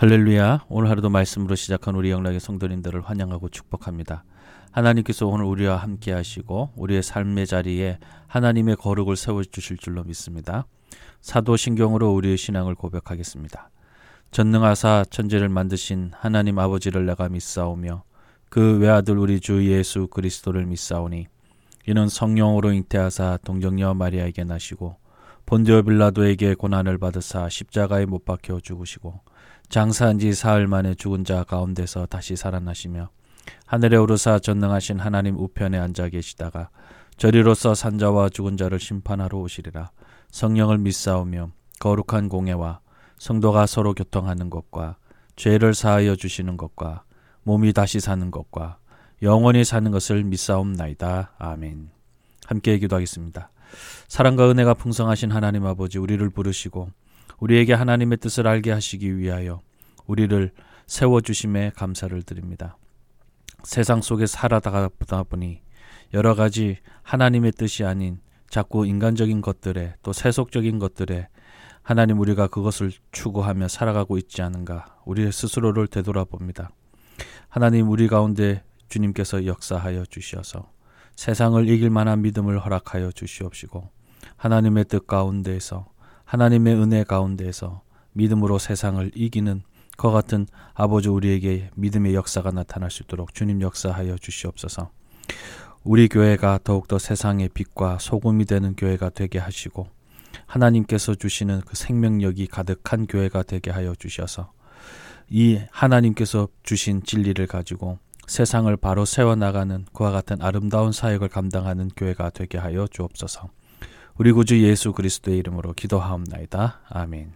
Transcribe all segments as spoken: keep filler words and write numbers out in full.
할렐루야. 오늘 하루도 말씀으로 시작한 우리 영락의 성도님들을 환영하고 축복합니다. 하나님께서 오늘 우리와 함께 하시고 우리의 삶의 자리에 하나님의 거룩을 세워주실 줄로 믿습니다. 사도신경으로 우리의 신앙을 고백하겠습니다. 전능하사 천지를 만드신 하나님 아버지를 내가 믿사오며 그 외아들 우리 주 예수 그리스도를 믿사오니 이는 성령으로 잉태하사 동정녀 마리아에게 나시고 본디오 빌라도에게 고난을 받으사 십자가에 못 박혀 죽으시고 장사한 지 사흘 만에 죽은 자 가운데서 다시 살아나시며 하늘에 오르사 전능하신 하나님 우편에 앉아 계시다가 저리로서 산자와 죽은 자를 심판하러 오시리라. 성령을 믿사오며 거룩한 공예와 성도가 서로 교통하는 것과 죄를 사하여 주시는 것과 몸이 다시 사는 것과 영원히 사는 것을 믿사옵나이다. 아멘. 함께 기도하겠습니다. 사랑과 은혜가 풍성하신 하나님 아버지, 우리를 부르시고 우리에게 하나님의 뜻을 알게 하시기 위하여 우리를 세워주심에 감사를 드립니다. 세상 속에 살아가다 보니 여러 가지 하나님의 뜻이 아닌 자꾸 인간적인 것들에 또 세속적인 것들에 하나님 우리가 그것을 추구하며 살아가고 있지 않은가 우리 스스로를 되돌아봅니다. 하나님 우리 가운데 주님께서 역사하여 주시어서 세상을 이길 만한 믿음을 허락하여 주시옵시고 하나님의 뜻 가운데에서 하나님의 은혜 가운데에서 믿음으로 세상을 이기는 그와 같은 아버지 우리에게 믿음의 역사가 나타날 수 있도록 주님 역사하여 주시옵소서. 우리 교회가 더욱더 세상의 빛과 소금이 되는 교회가 되게 하시고 하나님께서 주시는 그 생명력이 가득한 교회가 되게 하여 주셔서 이 하나님께서 주신 진리를 가지고 세상을 바로 세워나가는 그와 같은 아름다운 사역을 감당하는 교회가 되게 하여 주옵소서. 우리 구주 예수 그리스도의 이름으로 기도하옵나이다. 아멘.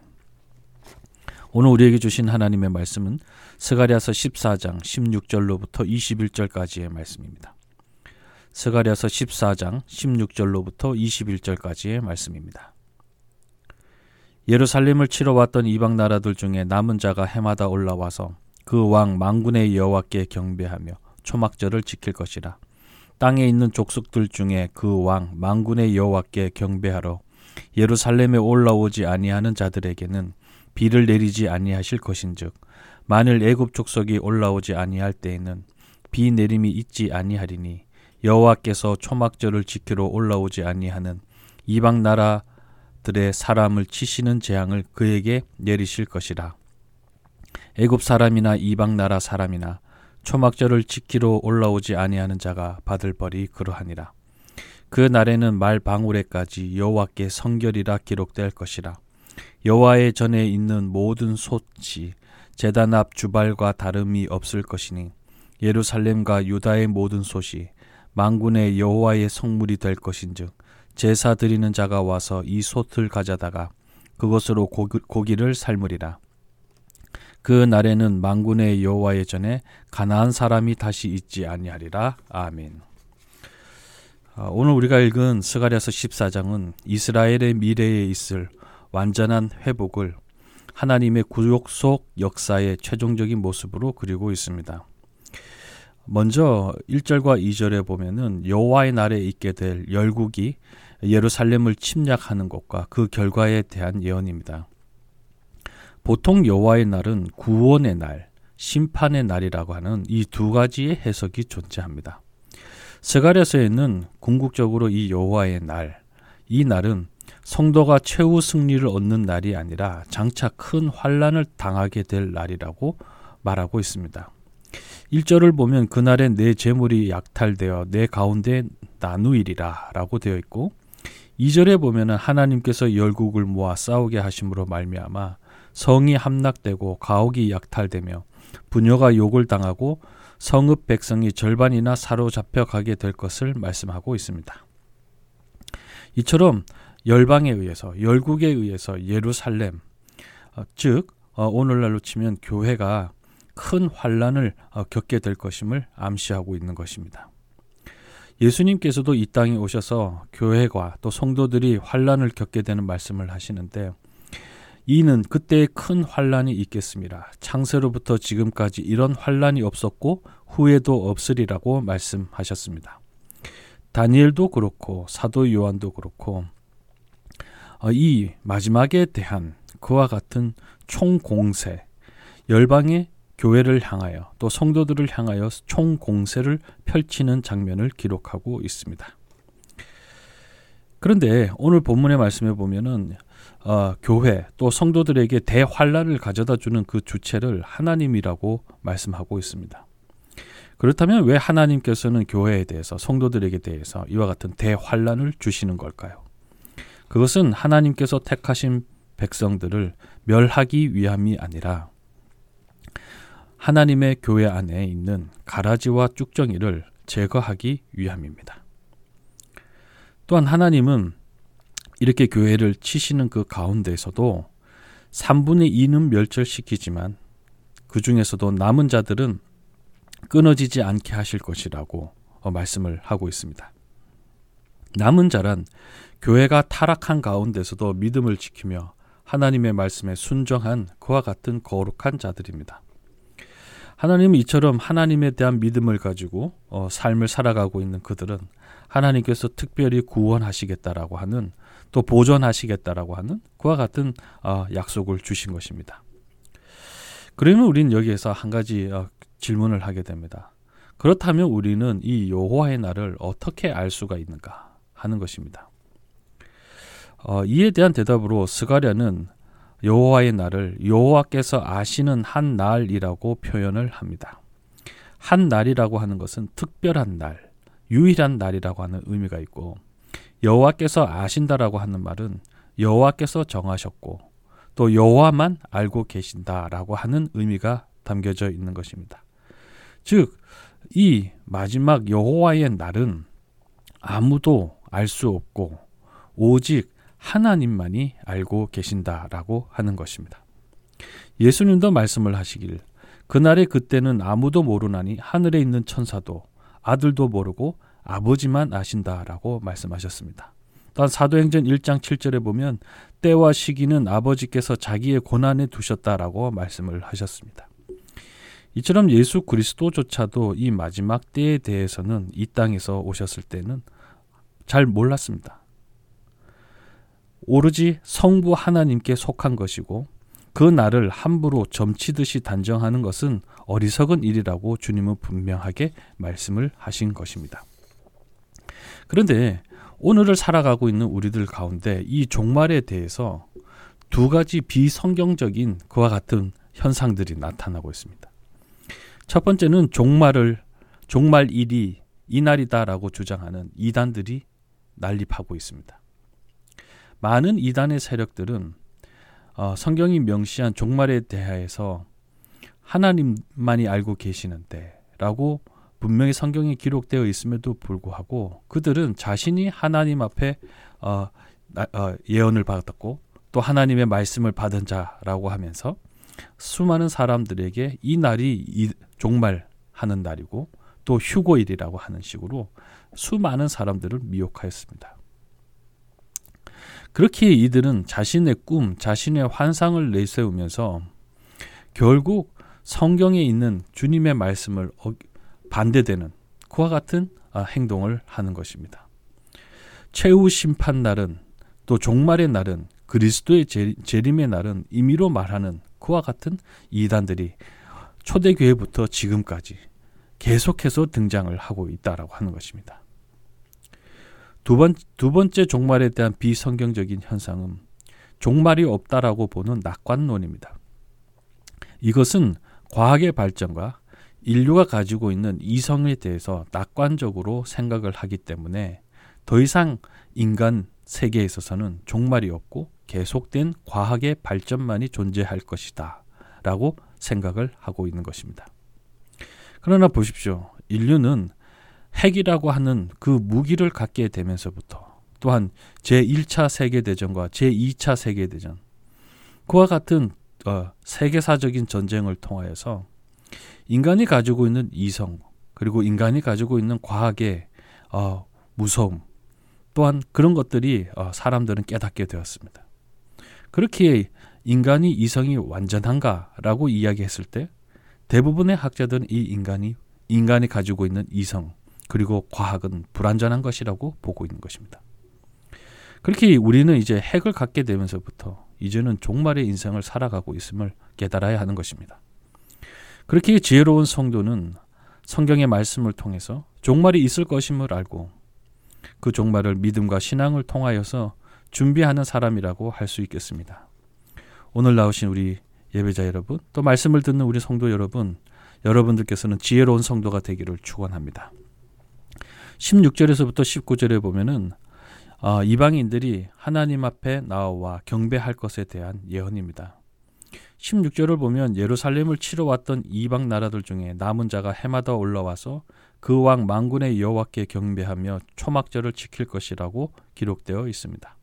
오늘 우리에게 주신 하나님의 말씀은 스가랴서 십사 장 십육 절로부터 이십일 절까지의 말씀입니다. 스가랴서 십사 장 십육 절로부터 이십일 절까지의 말씀입니다. 예루살렘을 치러 왔던 이방 나라들 중에 남은 자가 해마다 올라와서 그 왕 만군의 여호와께 경배하며 초막절을 지킬 것이라. 땅에 있는 족속들 중에 그 왕 만군의 여호와께 경배하러 예루살렘에 올라오지 아니하는 자들에게는 비를 내리지 아니하실 것인즉 만일 애굽 족속이 올라오지 아니할 때에는 비 내림이 있지 아니하리니 여호와께서 초막절을 지키러 올라오지 아니하는 이방 나라들의 사람을 치시는 재앙을 그에게 내리실 것이라. 애굽 사람이나 이방 나라 사람이나 초막절을 지키러 올라오지 아니하는 자가 받을 벌이 그러하니라. 그 날에는 말 방울에까지 여호와께 성결이라 기록될 것이라. 여호와의 전에 있는 모든 솥이 제단 앞 주발과 다름이 없을 것이니 예루살렘과 유다의 모든 솥이 만군의 여호와의 성물이 될 것인즉 제사 드리는 자가 와서 이 솥을 가져다가 그것으로 고기, 고기를 삶으리라. 그 날에는 만군의 여호와의 전에 가나안 사람이 다시 있지 아니하리라. 아멘. 오늘 우리가 읽은 스가랴서 십사 장은 이스라엘의 미래에 있을 완전한 회복을 하나님의 구속 속 역사의 최종적인 모습으로 그리고 있습니다. 먼저 일 절과 이 절에 보면은 여호와의 날에 있게 될 열국이 예루살렘을 침략하는 것과 그 결과에 대한 예언입니다. 보통 여호와의 날은 구원의 날, 심판의 날이라고 하는 이 두 가지의 해석이 존재합니다. 스가랴서에는 궁극적으로 이 여호와의 날, 이 날은 성도가 최후 승리를 얻는 날이 아니라 장차 큰 환난을 당하게 될 날이라고 말하고 있습니다. 일 절을 보면 그날에 내 재물이 약탈되어 내 가운데 나누이리라 라고 되어 있고 이 절에 보면 하나님께서 열국을 모아 싸우게 하심으로 말미암아 성이 함락되고 가옥이 약탈되며 부녀가 욕을 당하고 성읍 백성이 절반이나 사로잡혀 가게 될 것을 말씀하고 있습니다. 이처럼 열방에 의해서 열국에 의해서 예루살렘 어, 즉 어, 오늘날로 치면 교회가 큰 환난을 어, 겪게 될 것임을 암시하고 있는 것입니다. 예수님께서도 이 땅에 오셔서 교회가 또 성도들이 환난을 겪게 되는 말씀을 하시는데 이는 그때의 큰 환난이 있겠습니다. 창세로부터 지금까지 이런 환난이 없었고 후에도 없으리라고 말씀하셨습니다. 다니엘도 그렇고 사도 요한도 그렇고 이 마지막에 대한 그와 같은 총공세, 열방의 교회를 향하여 또 성도들을 향하여 총공세를 펼치는 장면을 기록하고 있습니다. 그런데 오늘 본문의 말씀에 보면은 어, 교회 또 성도들에게 대환란을 가져다주는 그 주체를 하나님이라고 말씀하고 있습니다. 그렇다면 왜 하나님께서는 교회에 대해서 성도들에게 대해서 이와 같은 대환란을 주시는 걸까요? 그것은 하나님께서 택하신 백성들을 멸하기 위함이 아니라 하나님의 교회 안에 있는 가라지와 쭉정이를 제거하기 위함입니다. 또한 하나님은 이렇게 교회를 치시는 그 가운데에서도 삼분의 이는 멸절시키지만 그 중에서도 남은 자들은 끊어지지 않게 하실 것이라고 말씀을 하고 있습니다. 남은 자란 교회가 타락한 가운데서도 믿음을 지키며 하나님의 말씀에 순종한 그와 같은 거룩한 자들입니다. 하나님은 이처럼 하나님에 대한 믿음을 가지고 어, 삶을 살아가고 있는 그들은 하나님께서 특별히 구원하시겠다라고 하는 또 보존하시겠다라고 하는 그와 같은 어, 약속을 주신 것입니다. 그러면 우리는 여기에서 한 가지 어, 질문을 하게 됩니다. 그렇다면 우리는 이 여호와의 날을 어떻게 알 수가 있는가 하는 것입니다. 어, 이에 대한 대답으로 스가랴는 여호와의 날을 여호와께서 아시는 한 날이라고 표현을 합니다. 한 날이라고 하는 것은 특별한 날, 유일한 날이라고 하는 의미가 있고 여호와께서 아신다라고 하는 말은 여호와께서 정하셨고 또 여호와만 알고 계신다라고 하는 의미가 담겨져 있는 것입니다. 즉, 이 마지막 여호와의 날은 아무도 알 수 없고 오직 하나님만이 알고 계신다라고 하는 것입니다. 예수님도 말씀을 하시길 그날의 그때는 아무도 모르나니 하늘에 있는 천사도 아들도 모르고 아버지만 아신다라고 말씀하셨습니다. 또한 사도행전 일 장 칠 절에 보면 때와 시기는 아버지께서 자기의 고난에 두셨다라고 말씀을 하셨습니다. 이처럼 예수 그리스도조차도 이 마지막 때에 대해서는 이 땅에서 오셨을 때는 잘 몰랐습니다. 오로지 성부 하나님께 속한 것이고 그 날을 함부로 점치듯이 단정하는 것은 어리석은 일이라고 주님은 분명하게 말씀을 하신 것입니다. 그런데 오늘을 살아가고 있는 우리들 가운데 이 종말에 대해서 두 가지 비성경적인 그와 같은 현상들이 나타나고 있습니다. 첫 번째는 종말을 종말일이 이날이다라고 주장하는 이단들이 난립하고 있습니다. 많은 이단의 세력들은 어, 성경이 명시한 종말에 대하여서 하나님만이 알고 계시는데 라고 분명히 성경에 기록되어 있음에도 불구하고 그들은 자신이 하나님 앞에 어, 어, 예언을 받았고 또 하나님의 말씀을 받은 자라고 하면서 수많은 사람들에게 이 날이 이 종말하는 날이고 또 휴고일이라고 하는 식으로 수많은 사람들을 미혹하였습니다. 그렇게 이들은 자신의 꿈, 자신의 환상을 내세우면서 결국 성경에 있는 주님의 말씀을 반대되는 그와 같은 행동을 하는 것입니다. 최후 심판 날은 또 종말의 날은 그리스도의 재림의 날은 임의로 말하는 그와 같은 이단들이 초대교회부터 지금까지 계속해서 등장을 하고 있다라고 하는 것입니다. 두, 번, 두 번째 종말에 대한 비성경적인 현상은 종말이 없다라고 보는 낙관론입니다. 이것은 과학의 발전과 인류가 가지고 있는 이성에 대해서 낙관적으로 생각을 하기 때문에 더 이상 인간 세계에 있어서는 종말이 없고 계속된 과학의 발전만이 존재할 것이다 라고 생각을 하고 있는 것입니다. 그러나 보십시오. 인류는 핵이라고 하는 그 무기를 갖게 되면서부터 또한 제일 차 세계대전과 제이 차 세계대전 그와 같은 어, 세계사적인 전쟁을 통하여서 인간이 가지고 있는 이성 그리고 인간이 가지고 있는 과학의 어, 무서움 또한 그런 것들이 어, 사람들은 깨닫게 되었습니다. 그렇게 인간이 이성이 완전한가라고 이야기했을 때 대부분의 학자들은 이 인간이 인간이 가지고 있는 이성 그리고 과학은 불완전한 것이라고 보고 있는 것입니다. 그렇게 우리는 이제 핵을 갖게 되면서부터 이제는 종말의 인생을 살아가고 있음을 깨달아야 하는 것입니다. 그렇게 지혜로운 성도는 성경의 말씀을 통해서 종말이 있을 것임을 알고 그 종말을 믿음과 신앙을 통하여서 준비하는 사람이라고 할 수 있겠습니다. 오늘 나오신 우리 예배자 여러분, 또 말씀을 듣는 우리 성도 여러분, 여러분들께서는 지혜로운 성도가 되기를 축원합니다. 십육 절에서부터 십구 절에 보면은 어, 이방인들이 하나님 앞에 나와 경배할 것에 대한 예언입니다. 십육 절을 보면 예루살렘을 치러 왔던 이방 나라들 중에 남은 자가 해마다 올라와서 그 왕 만군의 여호와께 경배하며 초막절을 지킬 것이라고 기록되어 있습니다.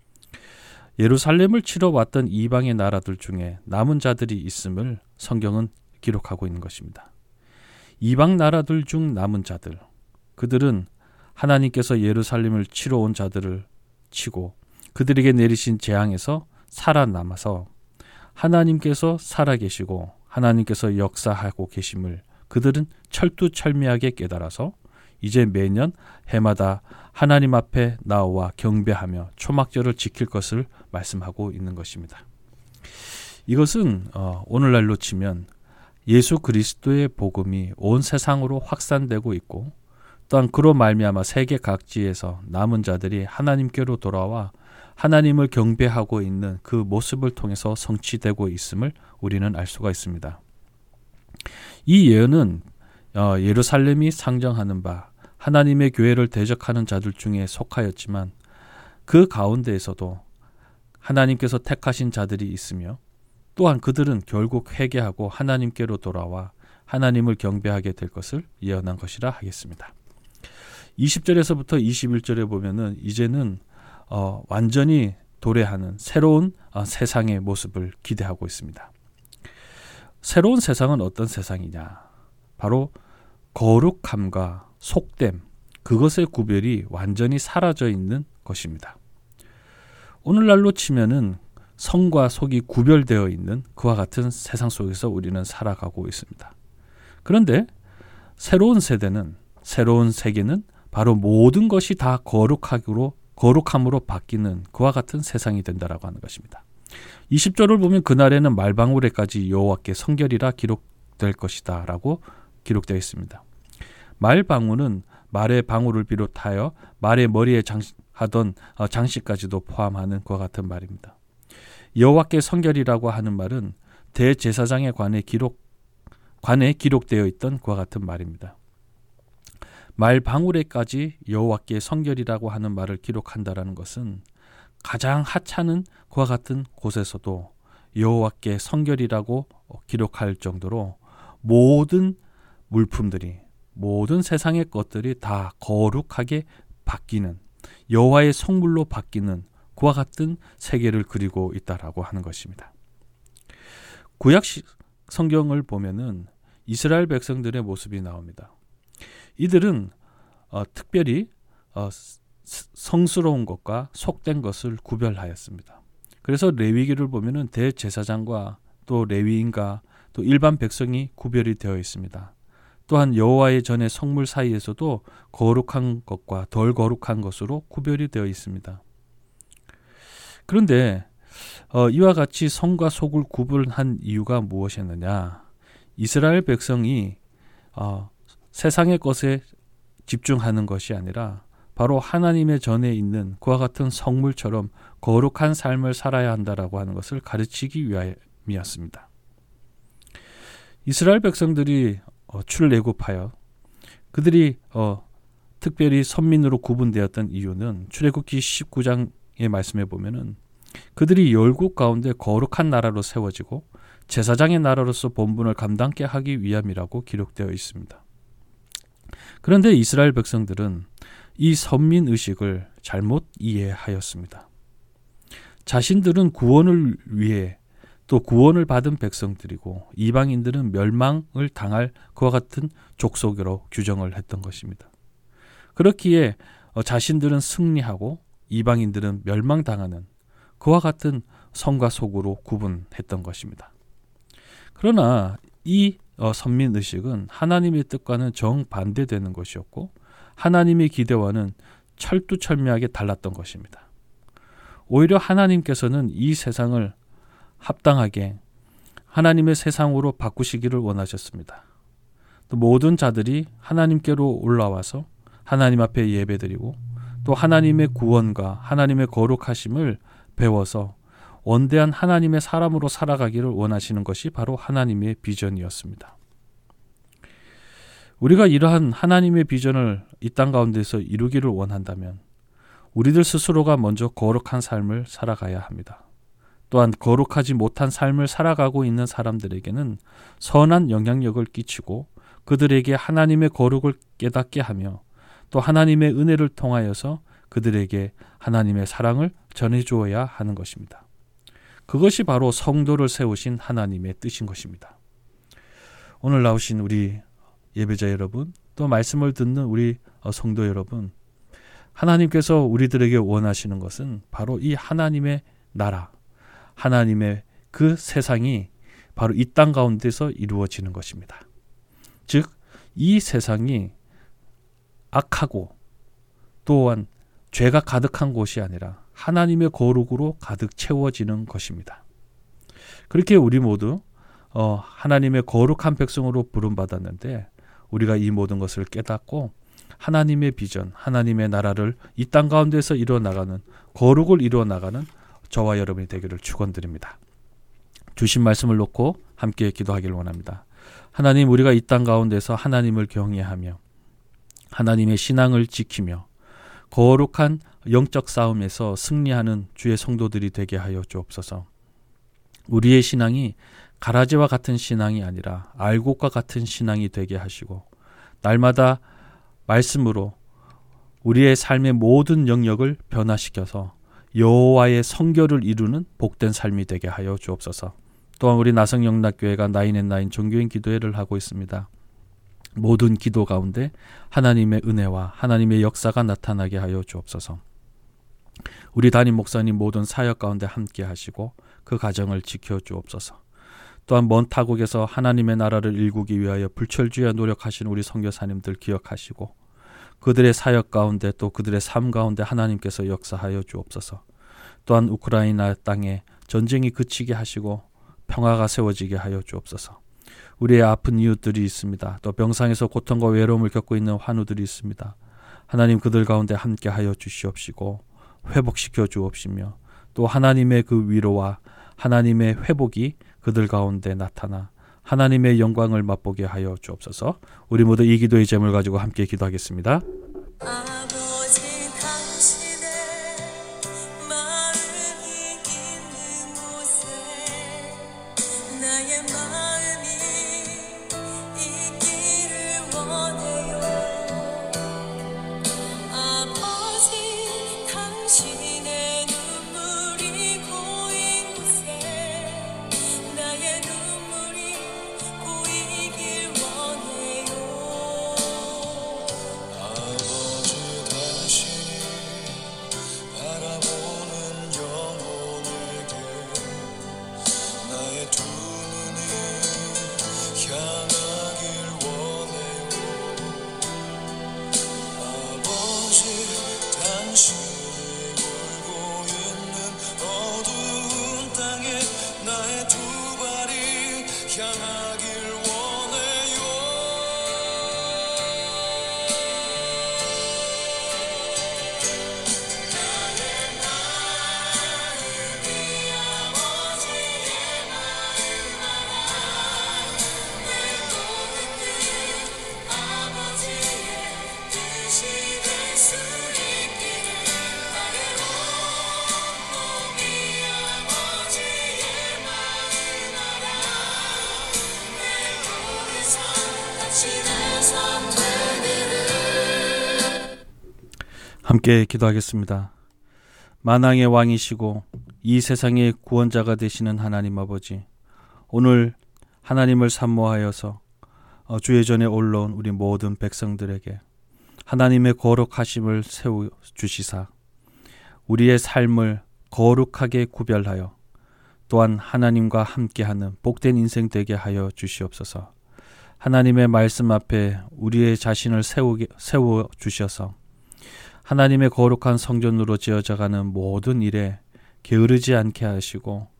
예루살렘을 치러 왔던 이방의 나라들 중에 남은 자들이 있음을 성경은 기록하고 있는 것입니다. 이방 나라들 중 남은 자들, 그들은 하나님께서 예루살렘을 치러 온 자들을 치고 그들에게 내리신 재앙에서 살아남아서 하나님께서 살아계시고 하나님께서 역사하고 계심을 그들은 철두철미하게 깨달아서 이제 매년 해마다 하나님 앞에 나와 경배하며 초막절을 지킬 것을 말씀하고 있는 것입니다. 이것은 어, 오늘날로 치면 예수 그리스도의 복음이 온 세상으로 확산되고 있고 또한 그로 말미암아 세계 각지에서 남은 자들이 하나님께로 돌아와 하나님을 경배하고 있는 그 모습을 통해서 성취되고 있음을 우리는 알 수가 있습니다. 이 예언은 어, 예루살렘이 상정하는 바 하나님의 교회를 대적하는 자들 중에 속하였지만 그 가운데에서도 하나님께서 택하신 자들이 있으며 또한 그들은 결국 회개하고 하나님께로 돌아와 하나님을 경배하게 될 것을 예언한 것이라 하겠습니다. 이십 절에서부터 이십일 절에 보면은 이제는 어, 완전히 도래하는 새로운 어, 세상의 모습을 기대하고 있습니다. 새로운 세상은 어떤 세상이냐? 바로 거룩함과 속됨, 그것의 구별이 완전히 사라져 있는 것입니다. 오늘날로 치면은 성과 속이 구별되어 있는 그와 같은 세상 속에서 우리는 살아가고 있습니다. 그런데 새로운 세대는, 새로운 세계는 바로 모든 것이 다 거룩하기로, 거룩함으로 바뀌는 그와 같은 세상이 된다라고 하는 것입니다. 이십 절을 보면 그날에는 말방울에까지 여호와께 성결이라 기록될 것이다 라고 기록되어 있습니다. 말방울은 말의 방울을 비롯하여 말의 머리에 장식하던 장식까지도 포함하는 그와 같은 말입니다. 여호와께 성결이라고 하는 말은 대제사장에 관해 기록, 관에 기록되어 있던 그와 같은 말입니다. 말방울에까지 여호와께 성결이라고 하는 말을 기록한다라는 것은 가장 하찮은 그와 같은 곳에서도 여호와께 성결이라고 기록할 정도로 모든 물품들이, 모든 세상의 것들이 다 거룩하게 바뀌는, 여호와의 성물로 바뀌는 그와 같은 세계를 그리고 있다라고 하는 것입니다. 구약 성경을 보면은 이스라엘 백성들의 모습이 나옵니다. 이들은 어, 특별히 어, 성스러운 것과 속된 것을 구별하였습니다. 그래서 레위기를 보면은 대제사장과 또 레위인과 또 일반 백성이 구별이 되어 있습니다. 또한 여호와의 전의 성물 사이에서도 거룩한 것과 덜 거룩한 것으로 구별이 되어 있습니다. 그런데 어, 이와 같이 성과 속을 구분한 이유가 무엇이었느냐? 이스라엘 백성이 어, 세상의 것에 집중하는 것이 아니라 바로 하나님의 전에 있는 그와 같은 성물처럼 거룩한 삶을 살아야 한다라고 하는 것을 가르치기 위함이었습니다. 이스라엘 백성들이 어, 출애굽하여 그들이 어, 특별히 선민으로 구분되었던 이유는 출애굽기 십구 장의 말씀에 보면은 그들이 열국 가운데 거룩한 나라로 세워지고 제사장의 나라로서 본분을 감당케 하기 위함이라고 기록되어 있습니다. 그런데 이스라엘 백성들은 이 선민의식을 잘못 이해하였습니다. 자신들은 구원을 위해 또 구원을 받은 백성들이고 이방인들은 멸망을 당할 그와 같은 족속으로 규정을 했던 것입니다. 그렇기에 자신들은 승리하고 이방인들은 멸망당하는 그와 같은 성과 속으로 구분했던 것입니다. 그러나 이 선민의식은 하나님의 뜻과는 정반대되는 것이었고 하나님의 기대와는 철두철미하게 달랐던 것입니다. 오히려 하나님께서는 이 세상을 합당하게 하나님의 세상으로 바꾸시기를 원하셨습니다. 또 모든 자들이 하나님께로 올라와서 하나님 앞에 예배드리고 또 하나님의 구원과 하나님의 거룩하심을 배워서 원대한 하나님의 사람으로 살아가기를 원하시는 것이 바로 하나님의 비전이었습니다. 우리가 이러한 하나님의 비전을 이 땅 가운데서 이루기를 원한다면 우리들 스스로가 먼저 거룩한 삶을 살아가야 합니다. 또한 거룩하지 못한 삶을 살아가고 있는 사람들에게는 선한 영향력을 끼치고 그들에게 하나님의 거룩을 깨닫게 하며 또 하나님의 은혜를 통하여서 그들에게 하나님의 사랑을 전해주어야 하는 것입니다. 그것이 바로 성도를 세우신 하나님의 뜻인 것입니다. 오늘 나오신 우리 예배자 여러분, 또 말씀을 듣는 우리 성도 여러분, 하나님께서 우리들에게 원하시는 것은 바로 이 하나님의 나라, 하나님의 그 세상이 바로 이 땅 가운데서 이루어지는 것입니다. 즉, 이 세상이 악하고 또한 죄가 가득한 곳이 아니라 하나님의 거룩으로 가득 채워지는 것입니다. 그렇게 우리 모두 어, 하나님의 거룩한 백성으로 부름받았는데 우리가 이 모든 것을 깨닫고 하나님의 비전, 하나님의 나라를 이 땅 가운데서 이루어나가는, 거룩을 이루어나가는 저와 여러분이 되기를 축원드립니다. 주신 말씀을 놓고 함께 기도하기를 원합니다. 하나님, 우리가 이 땅 가운데서 하나님을 경외하며 하나님의 신앙을 지키며 거룩한 영적 싸움에서 승리하는 주의 성도들이 되게 하여 주옵소서. 우리의 신앙이 가라지와 같은 신앙이 아니라 알곡과 같은 신앙이 되게 하시고 날마다 말씀으로 우리의 삶의 모든 영역을 변화시켜서 여호와의 성결을 이루는 복된 삶이 되게 하여 주옵소서. 또한 우리 나성영락교회가 나인앤나인 종교인 기도회를 하고 있습니다. 모든 기도 가운데 하나님의 은혜와 하나님의 역사가 나타나게 하여 주옵소서. 우리 담임 목사님 모든 사역 가운데 함께 하시고 그 가정을 지켜 주옵소서. 또한 먼 타국에서 하나님의 나라를 일구기 위하여 불철주야 노력하신 우리 선교사님들 기억하시고 그들의 사역 가운데 또 그들의 삶 가운데 하나님께서 역사하여 주옵소서. 또한 우크라이나 땅에 전쟁이 그치게 하시고 평화가 세워지게 하여 주옵소서. 우리의 아픈 이웃들이 있습니다. 또 병상에서 고통과 외로움을 겪고 있는 환우들이 있습니다. 하나님, 그들 가운데 함께 하여 주시옵시고 회복시켜 주옵시며 또 하나님의 그 위로와 하나님의 회복이 그들 가운데 나타나 하나님의 영광을 맛보게 하여 주옵소서. 우리 모두 이 기도의 제목을 가지고 함께 기도하겠습니다. 아버지, 당신의 마음이 있는 곳에 나의 마음이 있기를 원해요. 아버지, 당신의 눈물이 고인 곳에 나의 눈물이 고이길 원해요. 아버지, 당신이 바라보는 영혼에게 나의 두 눈이 향하길 원해요. 아버지, 당신이 울고 있는 어두운 땅에 나의 두 발이 향하길 원해요. 함께 기도하겠습니다. 만왕의 왕이시고 이 세상의 구원자가 되시는 하나님 아버지, 오늘 하나님을 산모하여서 주의 전에 올라온 우리 모든 백성들에게 하나님의 거룩하심을 세워 주시사 우리의 삶을 거룩하게 구별하여 또한 하나님과 함께하는 복된 인생 되게 하여 주시옵소서. 하나님의 말씀 앞에 우리의 자신을 세우게, 세워 주셔서 하나님의 거룩한 성전으로 지어져가는 모든 일에 게으르지 않게 하시고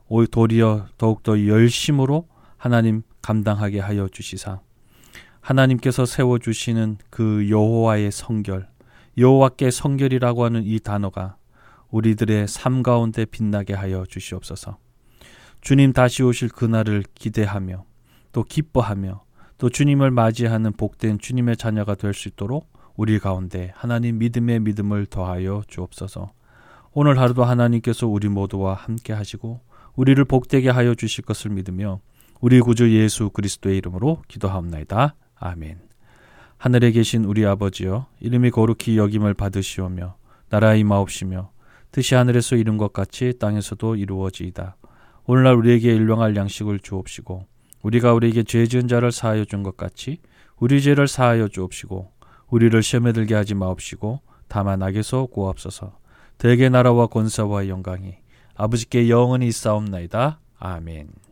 도리어 더욱더 열심으로 하나님 감당하게 하여 주시사 하나님께서 세워주시는 그 여호와의 성결, 여호와께 성결이라고 하는 이 단어가 우리들의 삶 가운데 빛나게 하여 주시옵소서. 주님 다시 오실 그날을 기대하며 또 기뻐하며 또 주님을 맞이하는 복된 주님의 자녀가 될 수 있도록 우리 가운데 하나님 믿음의 믿음을 더하여 주옵소서. 오늘 하루도 하나님께서 우리 모두와 함께 하시고 우리를 복되게 하여 주실 것을 믿으며 우리 구주 예수 그리스도의 이름으로 기도하옵나이다. 아멘. 하늘에 계신 우리 아버지여, 이름이 거룩히 여김을 받으시오며 나라가 임하옵시며 뜻이 하늘에서 이룬 것 같이 땅에서도 이루어지이다. 오늘날 우리에게 일용할 양식을 주옵시고 우리가 우리에게 죄 지은 자를 사하여 준 것 같이 우리 죄를 사하여 주옵시고 우리를 시험에 들게 하지 마옵시고 다만 악에서 구하옵소서. 대개 나라와 권세와 영광이 아버지께 영원히 있사옵나이다. 아멘.